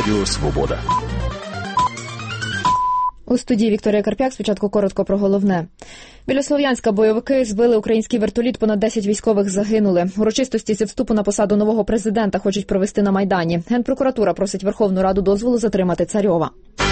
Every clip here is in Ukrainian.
Радіо Свобода. У студії Вікторія Карп'як. Спочатку коротко про головне. Біля Слов'янська бойовики збили український вертоліт, понад 10 військових загинули. Урочистості зі вступу на посаду нового президента хочуть провести на Майдані. Генпрокуратура просить Верховну Раду дозволу затримати Царьова.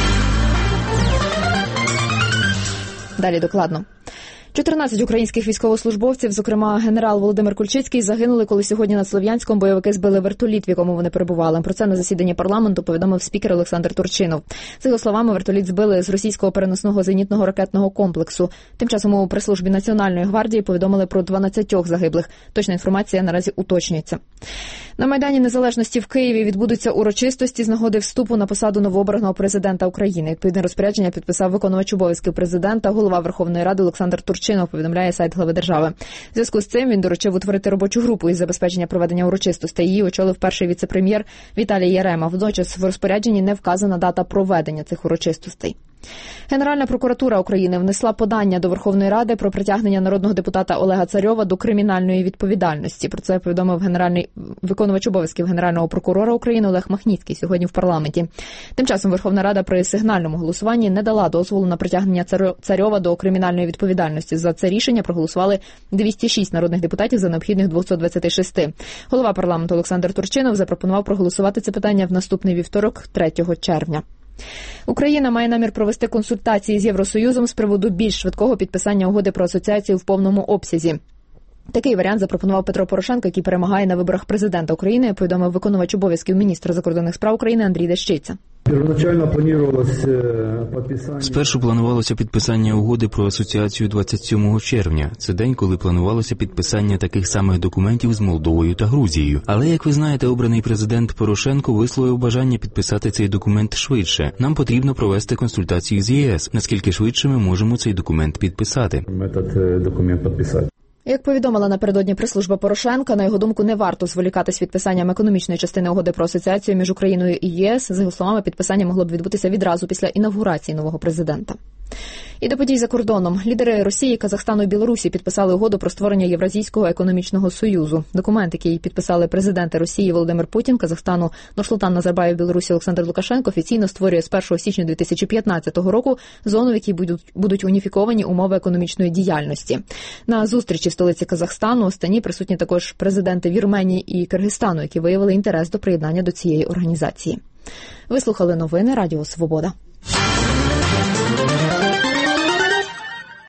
Далі докладно. 14 українських військовослужбовців, зокрема генерал Володимир Кульчицький, загинули, коли сьогодні над Слов'янськом бойовики збили вертоліт, в якому вони перебували. Про це на засіданні парламенту повідомив спікер Олександр Турчинов. За його словами, вертоліт збили з російського переносного зенітного ракетного комплексу. Тим часом у прес-службі Національної гвардії повідомили про 12 загиблих. Точна інформація наразі уточнюється. На Майдані Незалежності в Києві відбудуться урочистості з нагоди вступу на посаду новообраного президента України. Відповідне розпорядження підписав виконувач обов'язків президента, голова Верховної Ради Олександр Турчинов, повідомляє сайт глави держави. В зв'язку з цим він доручив утворити робочу групу із забезпечення проведення урочистостей. Її очолив перший віце-прем'єр Віталій Ярема. Водночас в розпорядженні не вказана дата проведення цих урочистостей. Генеральна прокуратура України внесла подання до Верховної Ради про притягнення народного депутата Олега Царьова до кримінальної відповідальності. Про це повідомив виконувач обов'язків Генерального прокурора України Олег Махніцький сьогодні в парламенті. Тим часом Верховна Рада при сигнальному голосуванні не дала дозволу на притягнення Царьова до кримінальної відповідальності. За це рішення проголосували 206 народних депутатів за необхідних 226. Голова парламенту Олександр Турчинов запропонував проголосувати це питання в наступний вівторок, 3 червня. Україна має намір провести консультації з Євросоюзом з приводу більш швидкого підписання угоди про асоціацію в повному обсязі. Такий варіант запропонував Петро Порошенко, який перемагає на виборах президента України, повідомив виконувач обов'язків міністра закордонних справ України Андрій Дещиця. Спершу планувалося підписання угоди про асоціацію 27 червня. Це день, коли планувалося підписання таких самих документів з Молдовою та Грузією. Але, як ви знаєте, обраний президент Порошенко висловив бажання підписати цей документ швидше. Нам потрібно провести консультації з ЄС. Наскільки швидше ми можемо цей документ підписати? Як повідомила напередодні прес-служба Порошенка, на його думку, не варто зволікати з підписанням економічної частини угоди про асоціацію між Україною і ЄС. За його словами, підписання могло б відбутися відразу після інавгурації нового президента. І до подій за кордоном. Лідери Росії, Казахстану і Білорусі підписали угоду про створення Євразійського економічного союзу. Документ, який підписали президенти Росії Володимир Путін, Казахстану Нурсултан Назарбаєв, Білорусі Олександр Лукашенко, офіційно створює з 1 січня 2015 року зону, в якій будуть уніфіковані умови економічної діяльності. На зустрічі в столиці Казахстану Астані присутні також президенти Вірменії і Киргизстану, які виявили інтерес до приєднання до цієї організації. Ви слухали новини Радіо Свобода.